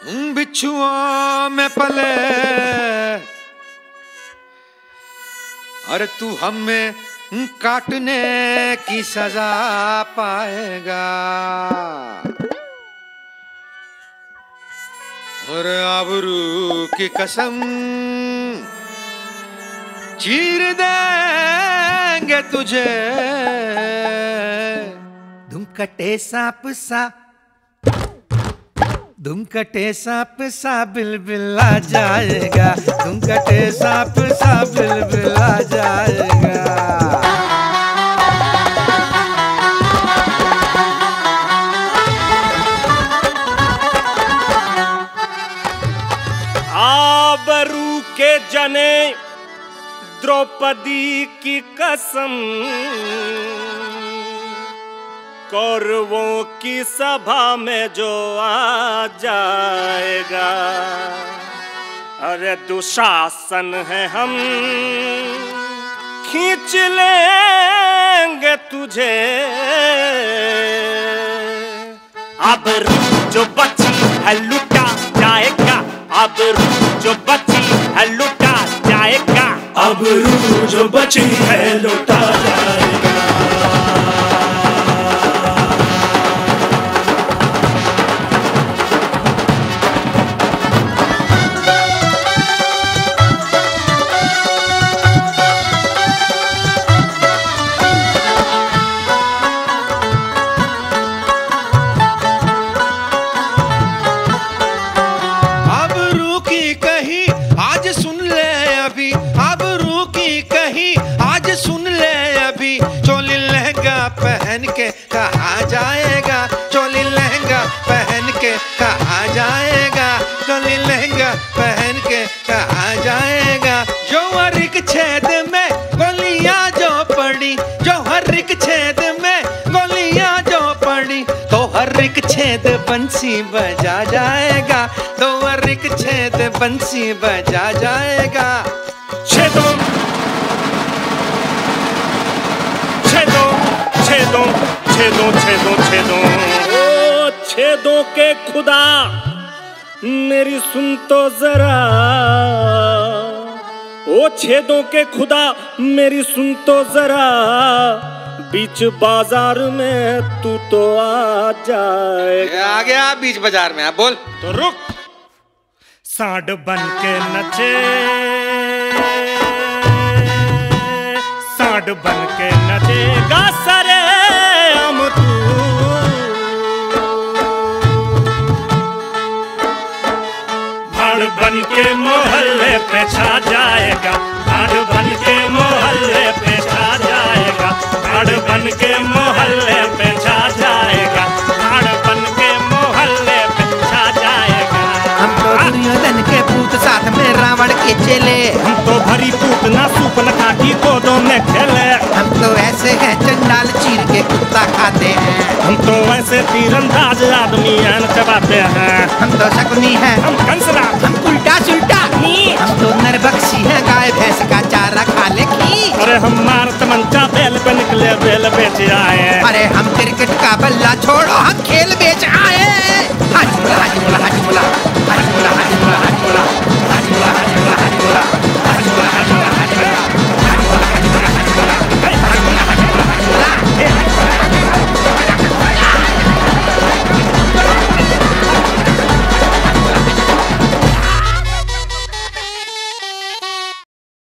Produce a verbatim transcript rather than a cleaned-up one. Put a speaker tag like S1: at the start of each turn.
S1: बिच्छुओं में पले, अरे तू हमें काटने की सजा पाएगा। और आबरू की कसम चीर देंगे तुझे।
S2: धुम कटे सांप सा, धुम कटे सांप सा बिलबिल आ जाएगा। धुम कटे सांप सा बिलबिल आ जाएगा।
S3: आबरू के जने द्रौपदी की कसम, कौरवों की सभा में जो आ जाएगा। अरे दुशासन है हम खींच लेंगे तुझे। आबरू जो बची है लुटा जाएगा। आबरू जो बची है लुटा जाएगा।
S4: आबरू जो बची है लुटा जाएगा।
S1: पहन के कहा जाएगा। चोली लहंगा पहन के कहा जाएगा। चोली लहंगा पहन के कहा जाएगा। जो हर एक छेद में गोलियां जो पड़ी, जो हर एक छेद में गोलियां जो पड़ी, तो हर एक छेद बंसी बजा जाएगा। तो हर एक छेद बंसी बजा जाएगा।
S3: छेदों छेदों छेदों छेदों छेदों छेदों ओ छेदों के खुदा मेरी सुन तो जरा। ओ छेदों के खुदा मेरी सुन तो जरा। बीच बाजार में तू तो आ जाए।
S1: आ गया बीच बाजार में। आप बोल
S3: तो रुक। सांड बन के नचे, सांड बन के नचेगा सरे हम तू। भाड़ बन के मोहल्ले पे छा जाएगा। भाड़ बन के मोहल्ले पे छा जाएगा। भाड़ बन के मोहल्ले पे छा जाएगा। भाड़ बन के मोहल्ले पे छा जाएगा।
S2: हम तो दुर्योधन के पूत साथ में रावण के चेले।
S3: हम तो भरी पूतना सूपन काटी कोदों में खेले।
S2: हम तो ऐसे हैं चंडाल चीर के कुत्ता खाते हैं।
S3: हम तो ऐसे तीरंदाज आदमी चबाते हैं।
S2: हम तो शकुनी हैं।
S3: हम कंसरा।
S2: हम उल्टा सुल्टा। हम तो नरभक्षी हैं, गाय भैंस का चारा खा ले की।
S3: अरे हम मारत मंचा बेल पे निकले बेल बेच आए।
S2: अरे हम क्रिकेट का बल्ला छोड़ो हम खेल बेच आए।